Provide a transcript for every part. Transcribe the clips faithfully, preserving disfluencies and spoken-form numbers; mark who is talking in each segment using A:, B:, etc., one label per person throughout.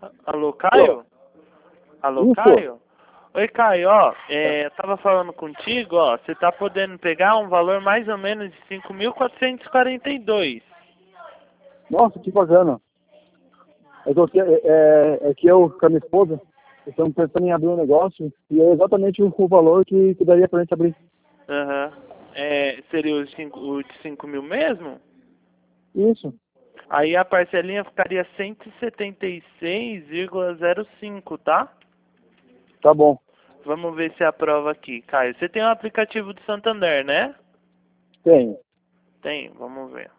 A: Alô, Caio? Alô,
B: Isso.
A: Caio? Oi, Caio, ó, é, eu tava falando contigo, ó, você tá podendo pegar um valor mais ou menos de cinco mil quatrocentos e quarenta e dois.
B: Nossa, que bacana. Eu tô aqui, é, é, é que eu com a minha esposa estamos pensando em abrir um negócio e é exatamente o, o valor que, que daria pra gente abrir.
A: Aham. É, seria o, cinco, o de cinco mil mesmo?
B: Isso.
A: Aí a parcelinha ficaria cento e setenta e seis vírgula zero cinco, tá?
B: Tá bom.
A: Vamos ver se aprova aqui. Caio, você tem um aplicativo do Santander, né?
B: Tem.
A: Tem, vamos ver.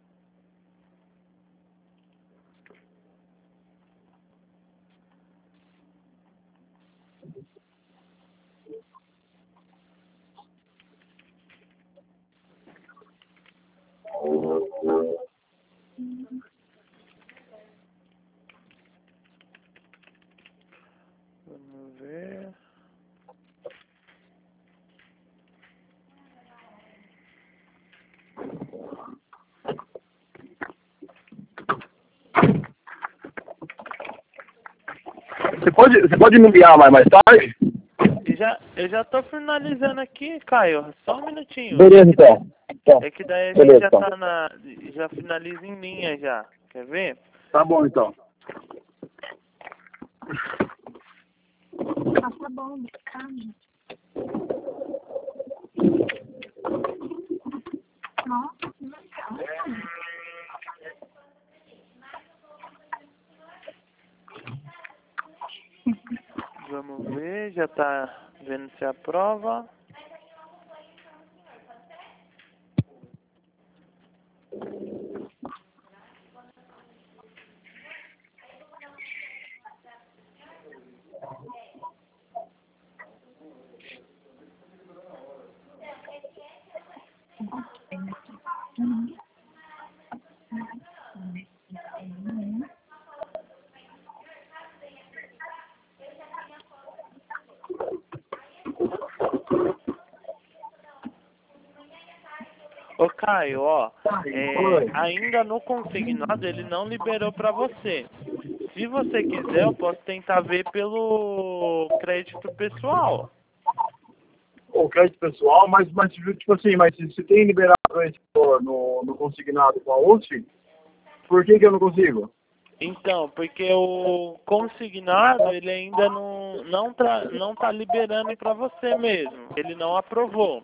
A: Vamos ver.
B: Você pode, você pode me enviar mais, mais tarde?
A: E já, eu já tô finalizando aqui, Caio. Só um minutinho.
B: Beleza, então. Então,
A: É que daí a gente
B: beleza,
A: já
B: então.
A: tá na. Já finaliza em linha já. Quer ver?
B: Tá bom, então.
C: Passa bom, calma. Nossa, que legal.
A: Vamos ver, já tá vendo se aprova. Ô Caio, ó, é, ainda no consignado ele não liberou pra você. Se você quiser, eu posso tentar ver pelo crédito pessoal.
B: O crédito pessoal, mas, mas tipo assim, mas se, se tem liberado esse valor no, no consignado com a U S F, por que que eu não consigo?
A: Então, porque o consignado ele ainda não não tá, não tá liberando pra você mesmo. Ele não aprovou.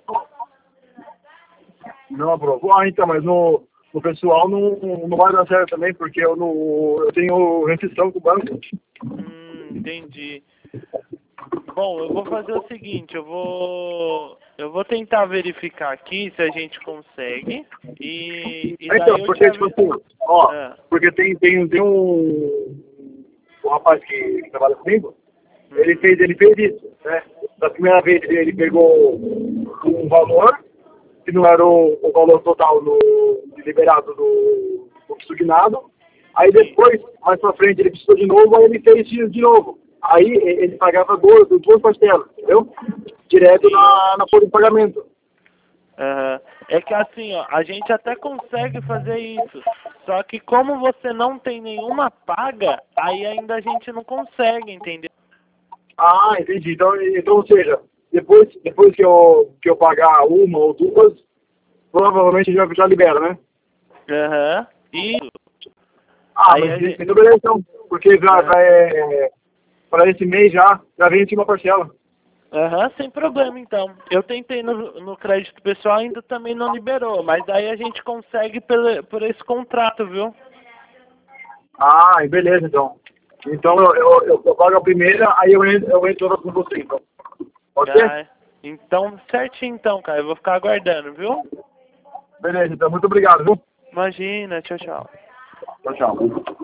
B: Não aprovou? Ah, então, mas no, no pessoal não, não vai dar certo também, porque eu, não, eu tenho restrição com o banco.
A: Hum, entendi. Bom, eu vou fazer o seguinte, eu vou eu vou tentar verificar aqui se a gente consegue e, e daí
B: Então,
A: eu
B: porque,
A: te
B: tipo
A: aviso.
B: assim, ó,
A: Ah,
B: porque tem, tem, tem um, um rapaz que, que trabalha comigo, ele
A: hum,
B: fez, ele fez isso, né? Da primeira vez ele, ele pegou um valor, que não era o, o valor total no, liberado do, do consignado, aí
A: sim.
B: depois, mais pra frente, ele precisou de novo, aí ele fez isso de novo. Aí ele pagava duas, duas parcelas, entendeu? Direto na, na folha de pagamento.
A: Aham. É que assim, ó, a gente até consegue fazer isso. Só que como você não tem nenhuma paga, aí ainda a gente não consegue, entendeu?
B: Ah, entendi. Então, então ou seja, depois, depois que, eu, que eu pagar uma ou duas, provavelmente já, já libera, né?
A: Aham. Isso.
B: Ah,
A: Aí
B: mas
A: a gente.
B: então beleza então. Porque já,
A: Aham,
B: já é. Para esse mês já, já vem aqui uma parcela.
A: Aham, sem problema então. Eu tentei no, no crédito pessoal, ainda também não liberou, mas aí a gente consegue pelo, por esse contrato, viu?
B: Ah, beleza então. Então eu, eu, eu, eu pago a primeira, aí eu entro, eu entro com você então. Pode ser?
A: Ah, então, certinho então, cara. Eu vou ficar aguardando, viu?
B: Beleza, então muito obrigado, viu?
A: Imagina, tchau, tchau.
B: Tchau, tchau.